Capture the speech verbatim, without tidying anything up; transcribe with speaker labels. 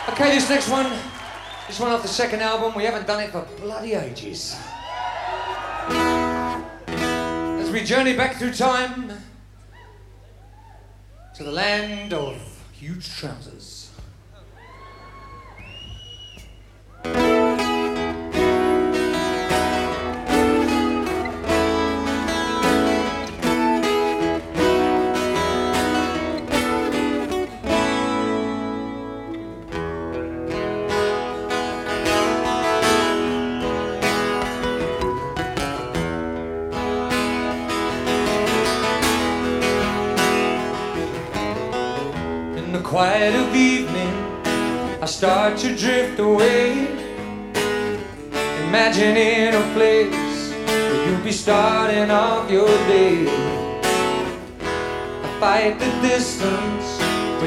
Speaker 1: Okay, this next one, this one off the second album, we haven't done it for bloody ages. As we journey back through time to the land of huge trousers. In the quiet of evening, I start to drift away, imagining a place where you'll be starting off your day. I fight the distance